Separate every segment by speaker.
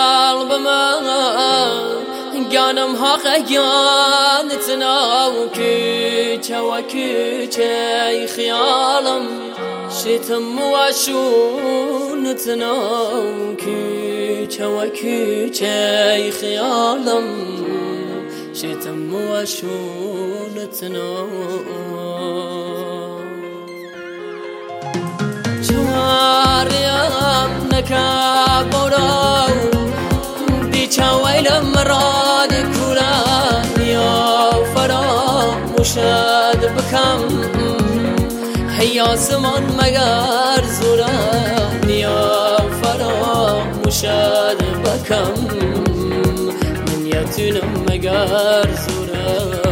Speaker 1: گانم حق گانتنا وكيچه وكيچه خيالم شتم وشونتنا وكيچه وكيچه خيالم شتم وشونتنا شواريام نكابورو ويلم مراد كولان يا فراموشد بكم هيا زمان مگر زوران يا فراموشد بكم من يتونم مگر زوران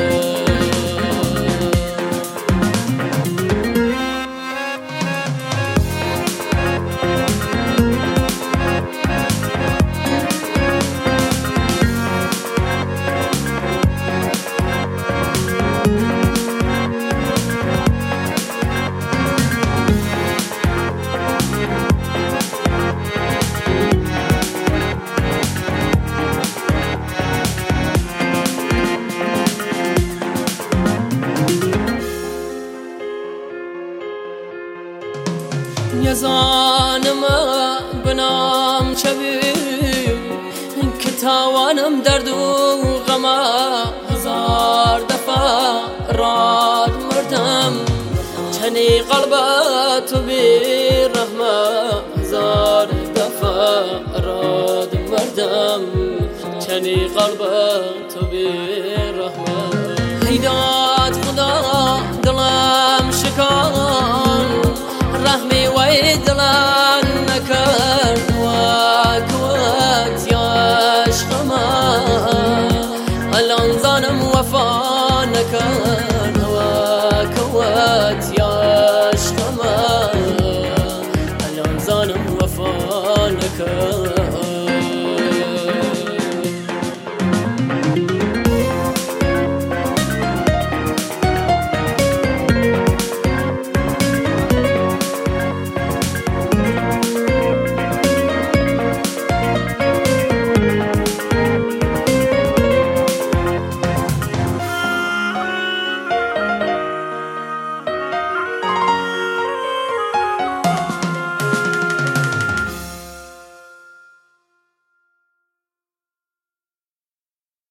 Speaker 1: يزانم بنام شبي كتاوانم درد و غما هزار دفعه راد مردم چنی قلبت بیرحمه هزار دفعه راد مردم چنی قلبت بیرحمه هیداد خدا دلم شکان رحمی وی دلان نکرد